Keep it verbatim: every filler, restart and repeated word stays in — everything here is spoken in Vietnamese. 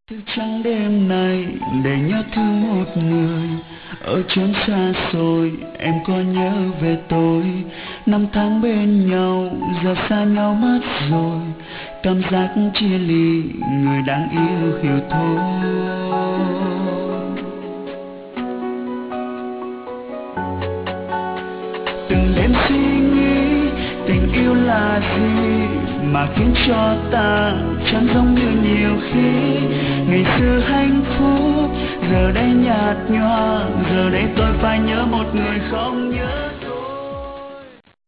Thức trắng đêm nay để nhớ thương một người ở chốn xa xôi. Em có nhớ về tôi? Năm tháng bên nhau giờ xa nhau mất rồi. Cảm giác chia ly người đáng yêu hiểu thôi. Từng đêm suy nghĩ tình yêu là gì mà khiến cho ta chẳng giống như nhiều khi. Ngày xưa hạnh phúc giờ đây nhạt nhòa, giờ đây tôi phải nhớ một người không nhớ.